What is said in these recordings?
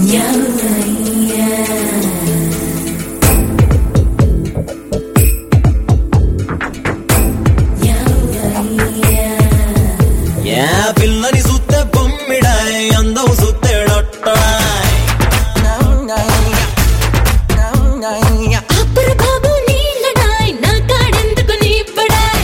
పిల్లని సుత్తే బొమ్మిడాయ్ అందం సుత్తే డొట్టాయ్ అప్పర బాబు నీళ్ళడాయ్ నా కాడెందుకు నీ పడాయ్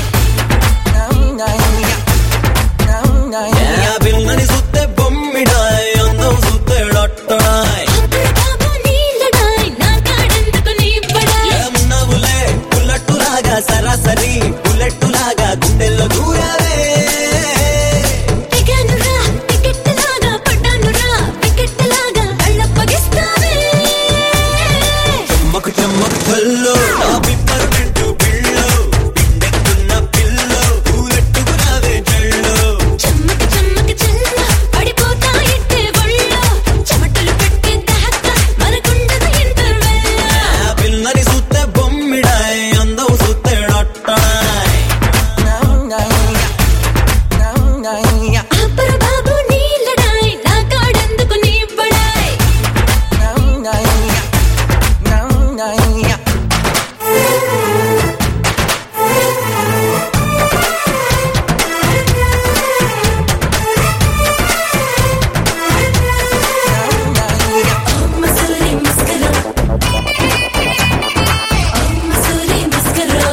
పిల్లని సుత్తే బొమ్మిడాయ్ అందం సుత్తే డొట్టాయ్ అప్పర బాబు నీళ్ళడాయ్ నా కాడెందుకు నీ పడాయ్ ఏమున్నావులే బుల్లెట్టులాగా సరాసరి బుల్లెట్టులాగా గుండెల్లో దూరావే ఎగానురా టికెట్టులాగా పడ్డానురా వికెట్టులాగా అళ్ళప్పగిస్తావే చెమ్మకు చెమ్మకు చల్లో నా పిప్పర్ పెట్టు పిల్లో పిండెక్కున్న పిల్లో పూలెట్టుకురావే జల్లో చెమ్మకి చెమ్మకి చెల్ల పడిపోతా ఇట్టే ఒళ్ళో చెమటలు పెట్టే దాకా మనకుండదు ఇంటర్వెల్ పిల్లని సుత్తే బొమ్మిడాయ్ అందం సుత్తే డొట్టాయ్ అప్పర బాబు నీళ్ళడాయ్ నా కాడెందుకు నీ పడాయ్ మసూరి మస్కరో మసూరి మస్కరో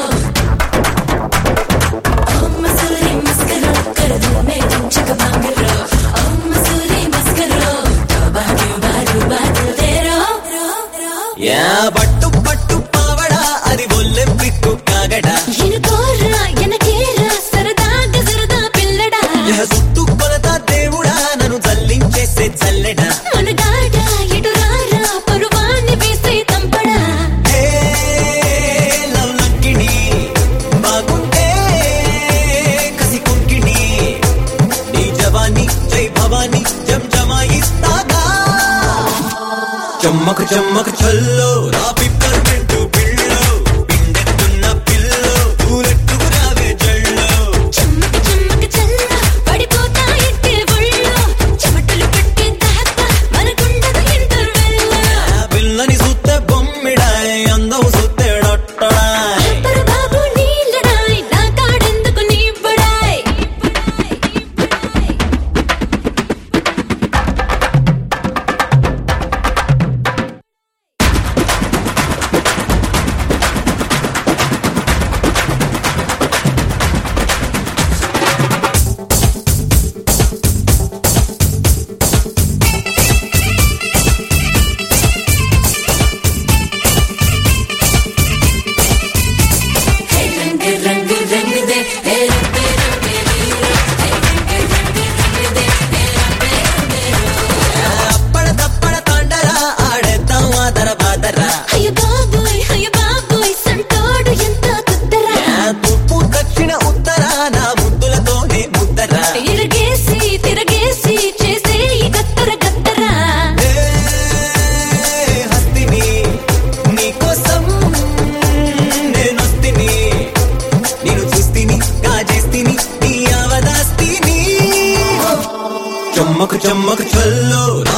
మసూరి మస్కరో కరదు మే చించక బాంగరో మసూరి మస్కరో బాగు బారు బారు తేరో పట్టు పట్టు పావడా అది ఒల్లె పిక్కు కాగడా ఎనుకోరా ఎనకేరా సరదాగా సరదా పిల్లడా సుట్టు కొలత దేవుడా నన్ను జల్లించేసే చల్లెడా మనగాడ ఎటురారా పరువాన్ని వేసే తంపడా ఏ లవ్ లక్కిడి బాగుంటే కసి కుంకిడి నీ జవాని జై భవాని జమాయిస్తాగా చెమ్మకు చెమ్మకు చల్లో నా పిప్పర్ పెట్టు పిల్లో పిండెక్కున్న పిల్లో పూలెట్టుకురావే జల్లో చెమ్మకి చెమ్మకి చెల్ల పడిపోతా ఇట్టే ఒళ్ళో చెమటలు పెట్టే దాకా మనకుండదు ఇంటర్వెల్ పిల్లని సుత్తే బొమ్మిడాయ్ అందం సుత్తే డొట్టాయ్ అప్పర బాబు నీళ్ళడాయ్ నా కాడెందుకు నీ పడాయ్ రంగు రంగు దే అప్పడ తప్పడ తండరా ఆడేద్దాం ఆదర బాదరా అయ్య బాబోయ్ సంటోడు ఎంత కుద్దరా తూర్పు దక్షిణ ఉత్తర నా ముద్దులతోనే ముద్దరా తిరగేసి చేసే ఈ గత్తర గత్తరా హస్తిని నీకోసం నేనొస్తిని నేను చూస్తిని గాజేస్తిని నీ అవదాస్తిని చెమ్మకు చెమ్మకు చల్లో